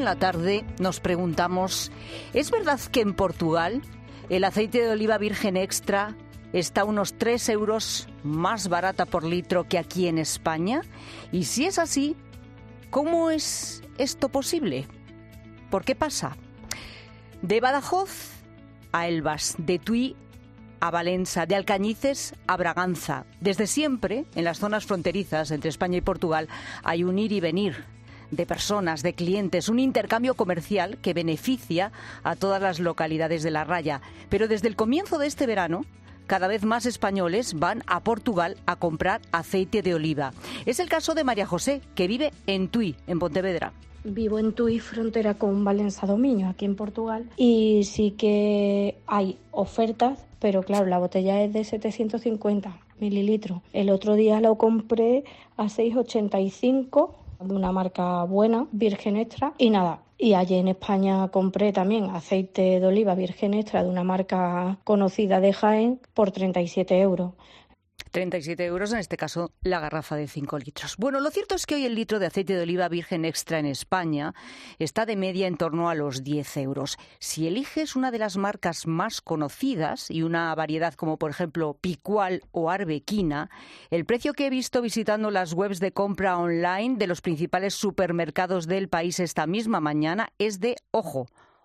la tarde nos preguntamos, ¿es verdad que en Portugal el aceite de oliva virgen extra está unos 3 euros más barata por litro que aquí en España? Y si es así, ¿cómo es esto posible? ¿Por qué pasa? De Badajoz a Elvas, de Tui a Valença, de Alcañices a Braganza. Desde siempre, en las zonas fronterizas entre España y Portugal, hay un ir y venir de personas, de clientes, un intercambio comercial que beneficia a todas las localidades de la raya. Pero desde el comienzo de este verano, cada vez más españoles van a Portugal a comprar aceite de oliva. Es el caso de María José, que vive en Tui, en Pontevedra. Vivo en Tui, frontera con Valença do Miño, aquí en Portugal, y sí que hay ofertas, pero claro, la botella es de 750 mililitros. El otro día lo compré a 6,85, de una marca buena, virgen extra, y nada. Y allí en España compré también aceite de oliva virgen extra de una marca conocida de Jaén por 37 euros. 37 euros, en este caso, la garrafa de 5 litros. Bueno, lo cierto es que hoy el litro de aceite de oliva virgen extra en España está de media en torno a los 10 euros. Si eliges una de las marcas más conocidas y una variedad como, por ejemplo, Picual o Arbequina, el precio que he visto visitando las webs de compra online de los principales supermercados del país esta misma mañana es de, ojo,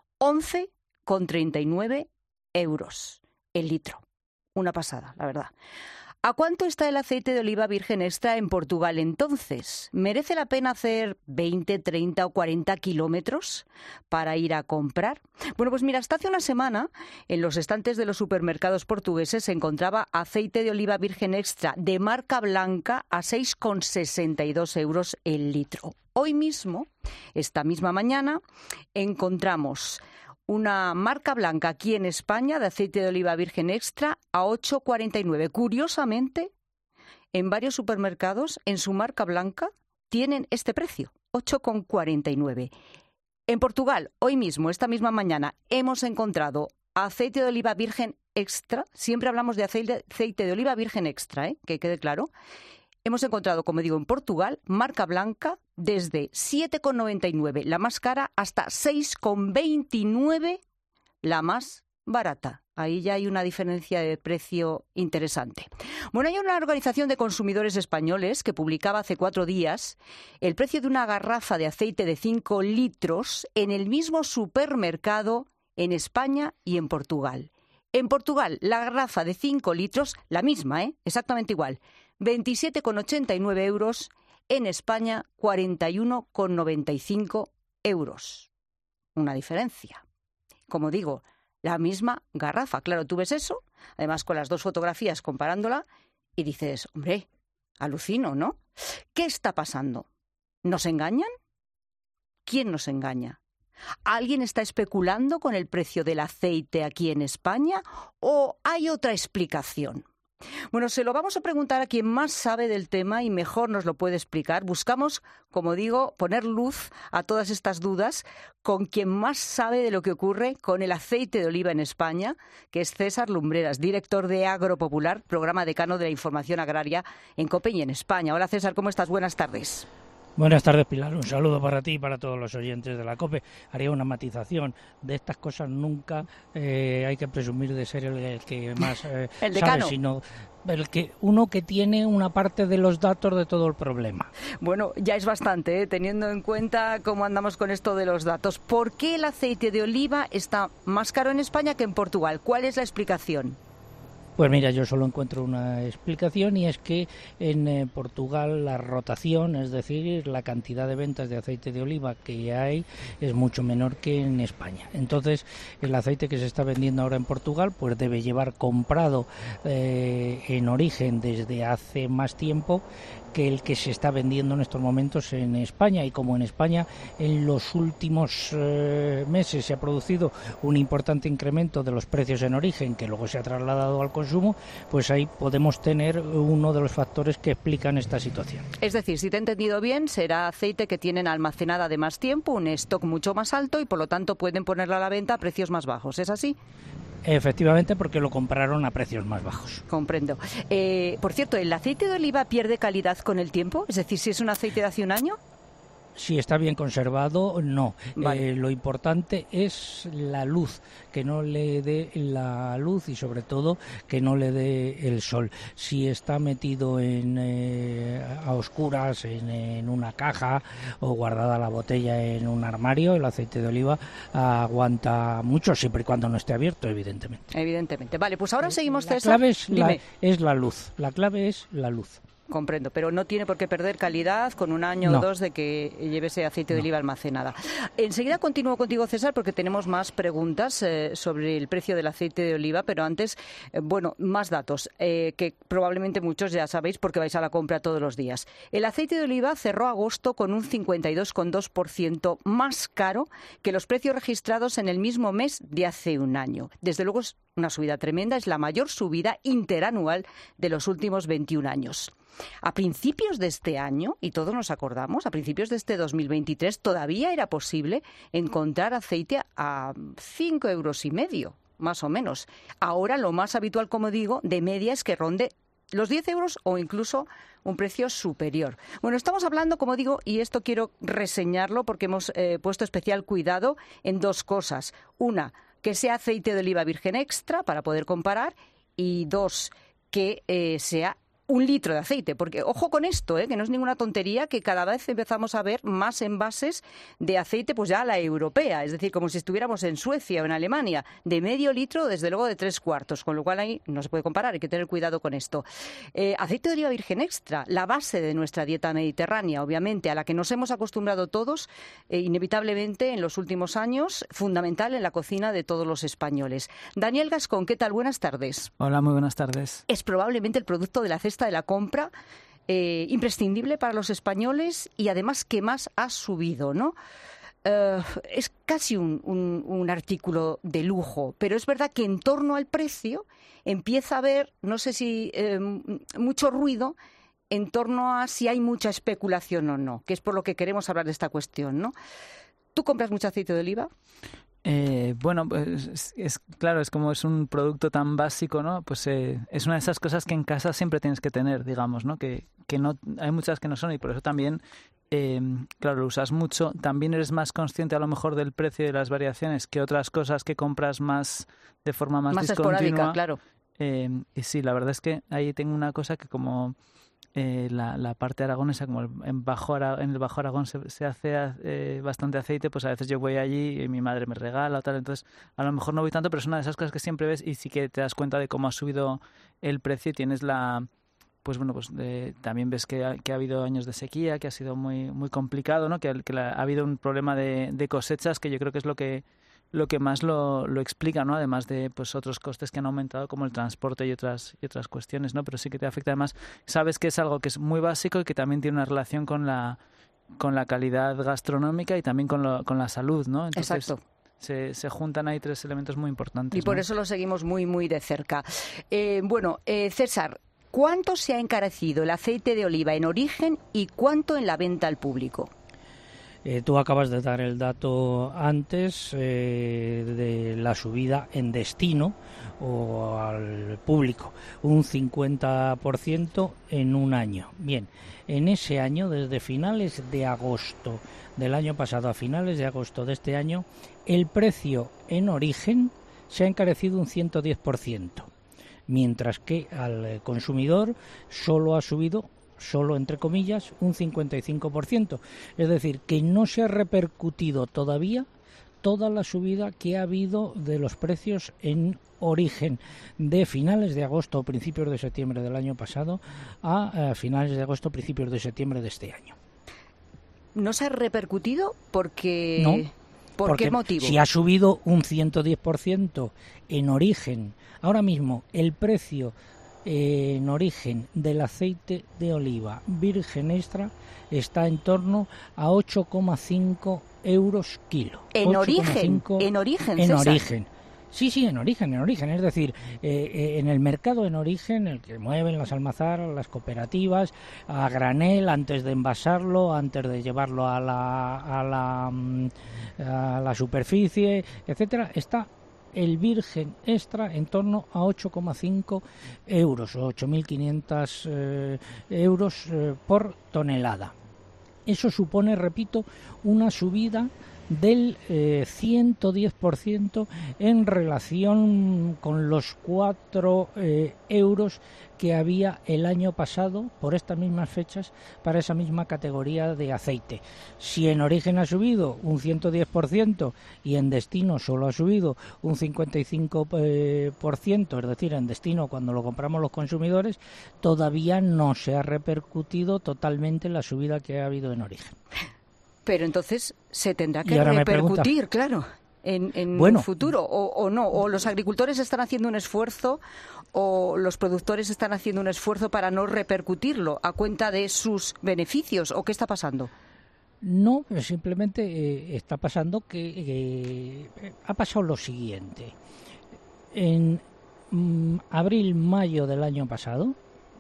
11,39 euros el litro. Una pasada, la verdad. ¿A cuánto está el aceite de oliva virgen extra en Portugal entonces? ¿Merece la pena hacer 20, 30 o 40 kilómetros para ir a comprar? Bueno, pues mira, hasta hace una semana en los estantes de los supermercados portugueses se encontraba aceite de oliva virgen extra de marca blanca a 6,62 euros el litro. Hoy mismo, esta misma mañana, encontramos una marca blanca aquí en España de aceite de oliva virgen extra a 8,49. Curiosamente, en varios supermercados, en su marca blanca, tienen este precio, 8,49. En Portugal, hoy mismo, esta misma mañana, hemos encontrado aceite de oliva virgen extra. Siempre hablamos de aceite de oliva virgen extra, que quede claro. Hemos encontrado, como digo, en Portugal, marca blanca, desde 7,99 la más cara hasta 6,29 la más barata. Ahí ya hay una diferencia de precio interesante. Bueno, hay una organización de consumidores españoles que publicaba hace 4 días el precio de una garrafa de aceite de 5 litros en el mismo supermercado en España y en Portugal. En Portugal, la garrafa de 5 litros, la misma, exactamente igual, 27,89 euros. En España, 41,95 euros. Una diferencia. Como digo, la misma garrafa. Claro, tú ves eso, además con las dos fotografías comparándola, y dices, hombre, alucino, ¿no? ¿Qué está pasando? ¿Nos engañan? ¿Quién nos engaña? ¿Alguien está especulando con el precio del aceite aquí en España o hay otra explicación? Bueno, se lo vamos a preguntar a quien más sabe del tema y mejor nos lo puede explicar. Buscamos, como digo, poner luz a todas estas dudas con quien más sabe de lo que ocurre con el aceite de oliva en España, que es César Lumbreras, director de Agropopular, programa decano de la información agraria en COPE y en España. Hola César, ¿cómo estás? Buenas tardes. Buenas tardes, Pilar. Un saludo para ti y para todos los oyentes de la COPE. Haría una matización. De estas cosas nunca hay que presumir de ser el que más el decano, sabe, sino uno que tiene una parte de los datos de todo el problema. Bueno, ya es bastante, teniendo en cuenta cómo andamos con esto de los datos. ¿Por qué el aceite de oliva está más caro en España que en Portugal? ¿Cuál es la explicación? Pues mira, yo solo encuentro una explicación y es que en Portugal la rotación, es decir, la cantidad de ventas de aceite de oliva que hay es mucho menor que en España. Entonces, el aceite que se está vendiendo ahora en Portugal pues debe llevar comprado en origen desde hace más tiempo que el que se está vendiendo en estos momentos en España, y como en España en los últimos meses se ha producido un importante incremento de los precios en origen que luego se ha trasladado al consumo, pues ahí podemos tener uno de los factores que explican esta situación. Es decir, si te he entendido bien, será aceite que tienen almacenada de más tiempo, un stock mucho más alto y por lo tanto pueden ponerlo a la venta a precios más bajos, ¿es así? Efectivamente, porque lo compraron a precios más bajos. Comprendo. Por cierto, ¿el aceite de oliva pierde calidad con el tiempo? Es decir, si es un aceite de hace un año. Si está bien conservado, no. Vale. Lo importante es la luz, que no le dé la luz y sobre todo que no le dé el sol. Si está metido a oscuras en una caja o guardada la botella en un armario, el aceite de oliva aguanta mucho, siempre y cuando no esté abierto, evidentemente. Evidentemente. Vale, pues ahora seguimos, La César. clave Dime. es la luz. La clave es la luz. Comprendo, pero no tiene por qué perder calidad con un año No. o dos de que lleve ese aceite de oliva almacenada. Enseguida continúo contigo, César, porque tenemos más preguntas sobre el precio del aceite de oliva, pero antes, más datos, que probablemente muchos ya sabéis porque vais a la compra todos los días. El aceite de oliva cerró agosto con un 52,2% más caro que los precios registrados en el mismo mes de hace un año. Desde luego es una subida tremenda, es la mayor subida interanual de los últimos 21 años. A principios de este año, y todos nos acordamos, a principios de este 2023 todavía era posible encontrar aceite a 5,5 euros, más o menos. Ahora lo más habitual, como digo, de media es que ronde los 10 euros o incluso un precio superior. Bueno, estamos hablando, como digo, y esto quiero reseñarlo porque hemos puesto especial cuidado en dos cosas. Una, que sea aceite de oliva virgen extra para poder comparar, y dos, que sea 1 litro de aceite, porque ojo con esto, que no es ninguna tontería, que cada vez empezamos a ver más envases de aceite, pues ya a la europea, es decir, como si estuviéramos en Suecia o en Alemania, de medio litro, desde luego de 3/4, con lo cual ahí no se puede comparar, hay que tener cuidado con esto. Aceite de oliva virgen extra, la base de nuestra dieta mediterránea, obviamente, a la que nos hemos acostumbrado todos, inevitablemente en los últimos años, fundamental en la cocina de todos los españoles. Daniel Gascón, ¿qué tal? Buenas tardes. Hola, muy buenas tardes. Es probablemente el producto de la cesta de la compra imprescindible para los españoles y además que más ha subido, ¿no? Es casi un artículo de lujo, pero es verdad que en torno al precio empieza a haber, no sé si mucho ruido en torno a si hay mucha especulación o no, que es por lo que queremos hablar de esta cuestión, ¿no? ¿Tú compras mucho aceite de oliva? Pues claro, es como es un producto tan básico, ¿no? Pues es una de esas cosas que en casa siempre tienes que tener, digamos, ¿no? Que no hay muchas que no son, y por eso también, claro, lo usas mucho. También eres más consciente a lo mejor del precio y de las variaciones que otras cosas que compras más de forma más discontinua. Esporádica, claro. Y sí, la verdad es que ahí tengo una cosa que como la parte aragonesa, como en el Bajo Aragón se hace bastante aceite, pues a veces yo voy allí y mi madre me regala o tal, entonces a lo mejor no voy tanto, pero es una de esas cosas que siempre ves y sí que te das cuenta de cómo ha subido el precio y tienes también ves que ha habido años de sequía, que ha sido muy, muy complicado, ¿no? Que ha habido un problema de cosechas que yo creo que es lo que más lo explica, ¿no? Además de pues otros costes que han aumentado como el transporte y otras cuestiones, ¿no? Pero sí que te afecta. Además, sabes que es algo que es muy básico y que también tiene una relación con la calidad gastronómica y también con la salud, ¿no? Entonces, exacto. Se juntan ahí tres elementos muy importantes. Y por ¿no? eso lo seguimos muy, muy de cerca. César, ¿cuánto se ha encarecido el aceite de oliva en origen y cuánto en la venta al público? Tú acabas de dar el dato antes de la subida en destino o al público, un 50% en un año. Bien, en ese año, desde finales de agosto del año pasado a finales de agosto de este año, el precio en origen se ha encarecido un 110%, mientras que al consumidor solo ha subido, solo entre comillas, un 55%. Es decir, que no se ha repercutido todavía toda la subida que ha habido de los precios en origen de finales de agosto o principios de septiembre del año pasado a finales de agosto, principios de septiembre de este año. ¿No se ha repercutido porque...? No. ¿Por qué motivo? Si ha subido un 110% en origen, ahora mismo el precio en origen del aceite de oliva virgen extra está en torno a 8,5 euros kilo. ¿En origen? ¿En origen, En César? origen. Sí, en origen. Es decir, en el mercado en origen, el que mueven las almazaras, las cooperativas, a granel, antes de envasarlo, antes de llevarlo a la superficie, etcétera, está el virgen extra en torno a 8,5 euros o 8.500 euros por tonelada. Eso supone, repito, una subida del 110% en relación con los 4 euros que había el año pasado por estas mismas fechas para esa misma categoría de aceite. Si en origen ha subido un 110% y en destino solo ha subido un 55%, es decir, en destino cuando lo compramos los consumidores, todavía no se ha repercutido totalmente la subida que ha habido en origen. Pero entonces se tendrá que repercutir, claro, en el futuro, o no, o los agricultores están haciendo un esfuerzo, o los productores están haciendo un esfuerzo para no repercutirlo a cuenta de sus beneficios, ¿o qué está pasando? No, simplemente está pasando que ha pasado lo siguiente. En abril-mayo del año pasado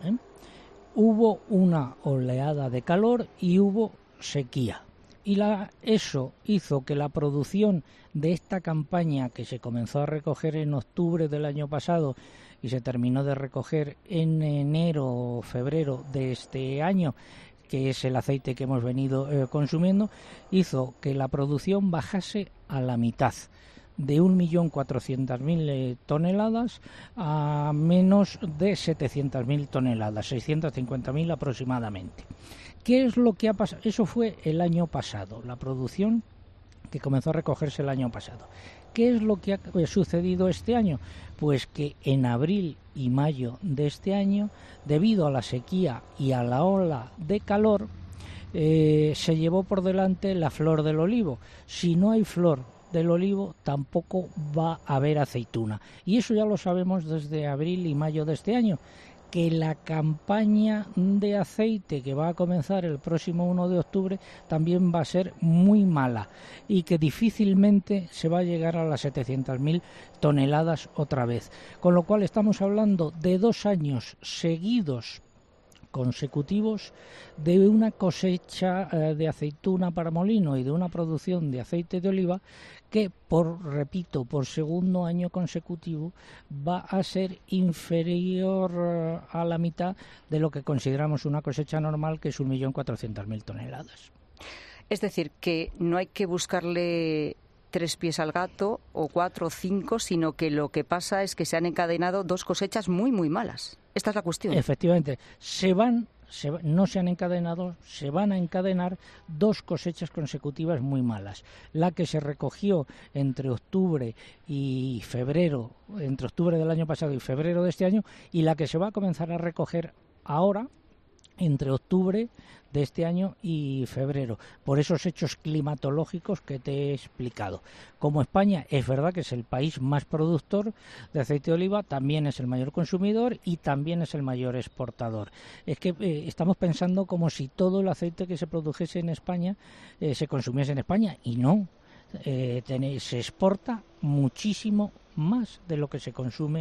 hubo una oleada de calor y hubo sequía. Y eso hizo que la producción de esta campaña, que se comenzó a recoger en octubre del año pasado y se terminó de recoger en enero o febrero de este año, que es el aceite que hemos venido consumiendo, hizo que la producción bajase a la mitad, de 1.400.000 toneladas a menos de 700.000 toneladas, 650.000 aproximadamente. ¿Qué es lo que ha pasado? Eso fue el año pasado, la producción que comenzó a recogerse el año pasado. ¿Qué es lo que ha sucedido este año? Pues que en abril y mayo de este año, debido a la sequía y a la ola de calor, se llevó por delante la flor del olivo. Si no hay flor del olivo, tampoco va a haber aceituna. Y eso ya lo sabemos desde abril y mayo de este año, que la campaña de aceite que va a comenzar el próximo 1 de octubre también va a ser muy mala y que difícilmente se va a llegar a las 700.000 toneladas otra vez. Con lo cual estamos hablando de 2 años seguidos consecutivos de una cosecha de aceituna para molino y de una producción de aceite de oliva que, por segundo año consecutivo va a ser inferior a la mitad de lo que consideramos una cosecha normal, que es 1.400.000 toneladas. Es decir, que no hay que buscarle 3 pies al gato, o 4 o 5, sino que lo que pasa es que se han encadenado 2 cosechas muy, muy malas. Esta es la cuestión. Efectivamente, no se han encadenado, se van a encadenar 2 cosechas consecutivas muy malas. La que se recogió entre octubre y febrero, entre octubre del año pasado y febrero de este año, y la que se va a comenzar a recoger ahora, entre octubre de este año y febrero, por esos hechos climatológicos que te he explicado. Como España es verdad que es el país más productor de aceite de oliva, también es el mayor consumidor y también es el mayor exportador. Es que estamos pensando como si todo el aceite que se produjese en España se consumiese en España, y no. Se exporta muchísimo más de lo que se consume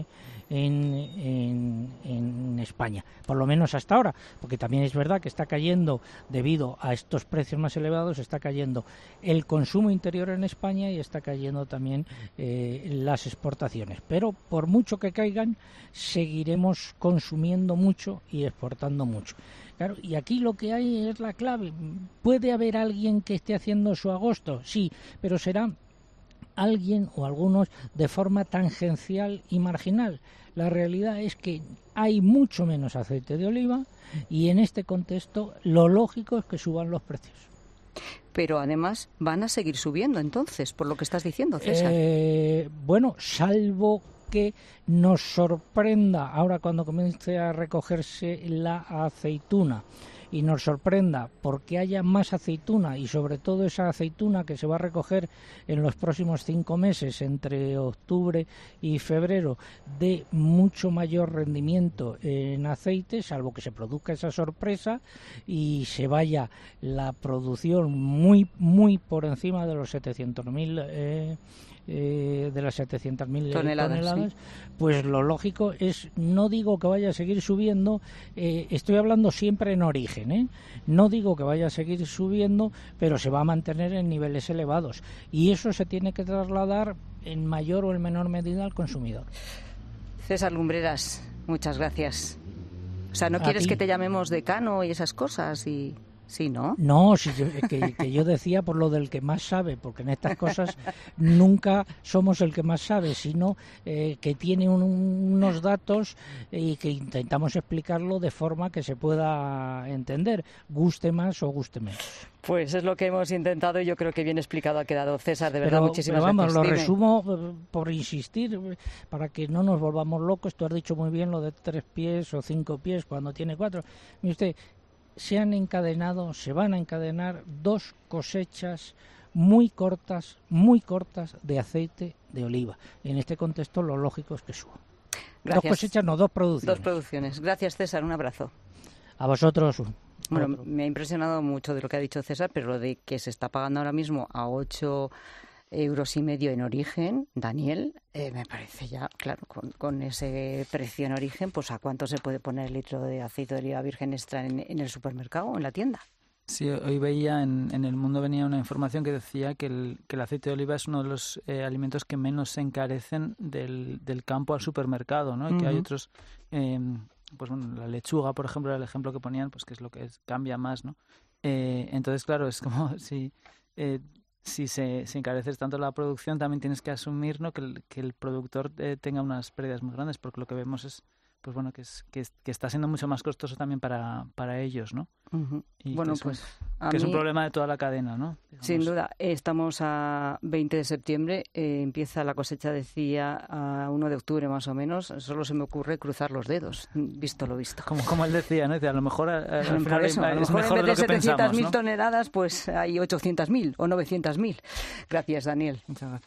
en España, por lo menos hasta ahora, porque también es verdad que está cayendo, debido a estos precios más elevados, está cayendo el consumo interior en España y está cayendo también las exportaciones, pero por mucho que caigan, seguiremos consumiendo mucho y exportando mucho. Claro, y aquí lo que hay es la clave. ¿Puede haber alguien que esté haciendo su agosto? Sí, pero será alguien o algunos de forma tangencial y marginal. La realidad es que hay mucho menos aceite de oliva y en este contexto lo lógico es que suban los precios. Pero además van a seguir subiendo entonces, por lo que estás diciendo, César. Bueno, salvo que nos sorprenda ahora cuando comience a recogerse la aceituna y nos sorprenda porque haya más aceituna, y sobre todo esa aceituna que se va a recoger en los próximos 5 meses, entre octubre y febrero, de mucho mayor rendimiento en aceite, salvo que se produzca esa sorpresa y se vaya la producción muy por encima de los 700.000 de las 700.000 toneladas, sí. Pues lo lógico es, no digo que vaya a seguir subiendo, estoy hablando siempre en origen, no digo que vaya a seguir subiendo, pero se va a mantener en niveles elevados y eso se tiene que trasladar en mayor o en menor medida al consumidor. César Lumbreras, muchas gracias. O sea, ¿no quieres que te llamemos decano y esas cosas? Sí, ¿no? No, si que yo decía por lo del que más sabe, porque en estas cosas nunca somos el que más sabe, sino que tiene unos datos y que intentamos explicarlo de forma que se pueda entender, guste más o guste menos. Pues es lo que hemos intentado y yo creo que bien explicado ha quedado. César, de verdad, muchísimas pero vamos, gracias. Lo resumo por insistir, para que no nos volvamos locos. Tú has dicho muy bien lo de 3 pies o 5 pies cuando tiene 4. Mire usted, se van a encadenar 2 cosechas muy cortas de aceite de oliva. En este contexto lo lógico es que suba. Gracias. 2 cosechas, no 2 producciones. 2 producciones. Gracias, César, un abrazo. A vosotros. Bueno, me ha impresionado mucho de lo que ha dicho César, pero lo de que se está pagando ahora mismo a 8,5 euros en origen, Daniel, me parece ya, claro, con ese precio en origen, pues ¿a cuánto se puede poner el litro de aceite de oliva virgen extra en el supermercado o en la tienda? Sí, hoy veía en El Mundo venía una información que decía que el aceite de oliva es uno de los alimentos que menos se encarecen del campo al supermercado, ¿no? Y que hay otros, pues bueno, la lechuga, por ejemplo, era el ejemplo que ponían, pues que es lo que cambia más, ¿no? Entonces, claro, es como si se encareces tanto la producción, también tienes que asumir, ¿no?, que el productor tenga unas pérdidas muy grandes, porque lo que vemos es, pues bueno, que está siendo mucho más costoso también para ellos, ¿no? Uh-huh. Y bueno, que pues es un problema de toda la cadena, ¿no? Digamos. Sin duda. Estamos a 20 de septiembre, empieza la cosecha, decía, a 1 de octubre más o menos. Solo se me ocurre cruzar los dedos, visto lo visto. Como él decía, ¿no? Dice, a lo mejor al final es mejor en vez de 700.000 ¿no? toneladas, pues hay 800.000 o 900.000. Gracias, Daniel. Muchas gracias.